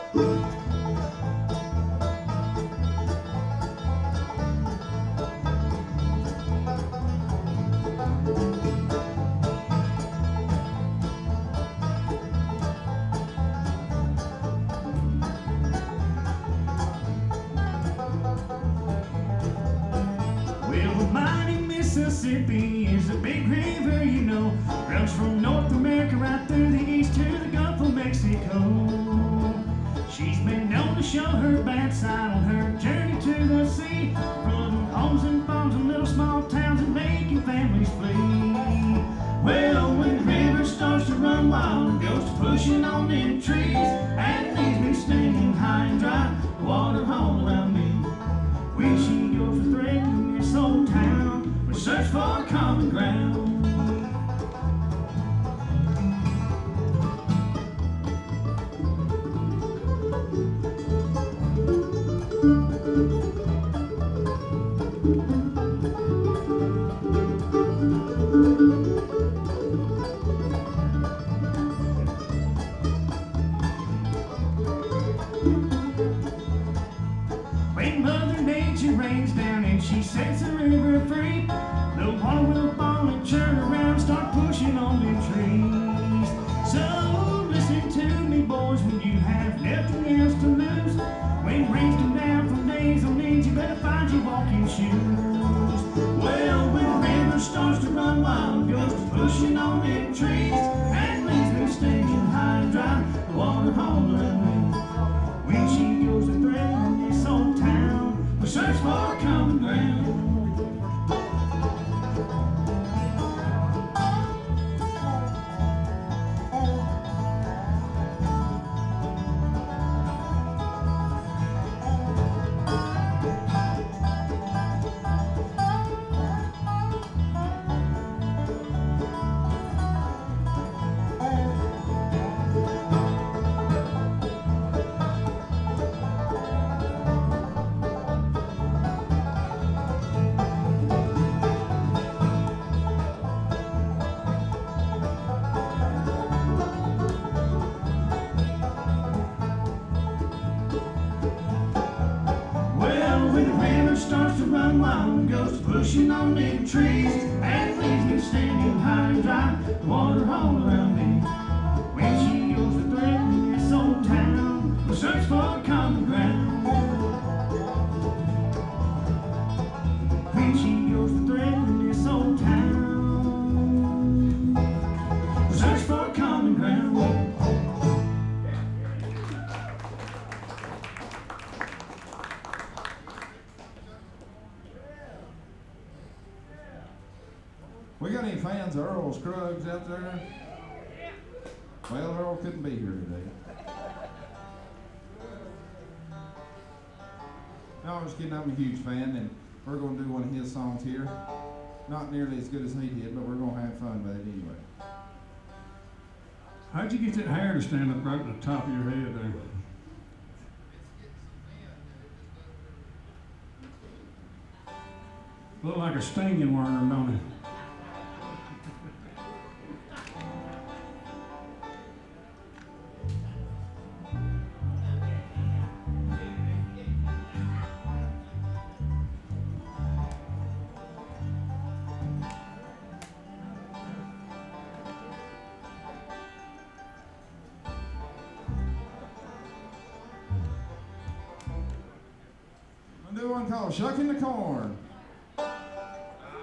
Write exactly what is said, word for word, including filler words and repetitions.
Mississippi is a big river, you know, runs from North America right through the east to the Gulf of Mexico. She's been known to show her bad side on her journey to the sea, flooding homes and farms and little small towns and making families flee. Well, when the river starts to run wild and goes to pushing on them trees and leaves me standing high and dry, water all around me. When she goes to threaten this old town, we search for common ground. When Mother Nature rains down and she sets the river free, the water will fall and churn around, start pushing on them trees. So listen to me, boys, when you have nothing else to lose. When rains come down from days on end, you better find your walking shoes. Well, when the river starts to run wild, goes to pushing on them trees and leaves me standing high and dry, the water all around me. When she goes to threaten this old town, we search for common ground. When the river starts to run wild and goes pushing on them trees and leaves me standing high and dry, the water all around me. When she goes to threaten this old town, we'll search for common ground. When she goes to threaten this old town, we'll search for common ground. We got any fans of Earl Scruggs out there? Well, Earl couldn't be here today. No, I'm just kidding, I'm a huge fan, and we're going to do one of his songs here. Not nearly as good as he did, but we're going to have fun with it anyway. How'd you get that hair to stand up right at the top of your head there? Look like a stinging worm, don't it? I'm doing one called Shucking the Corn.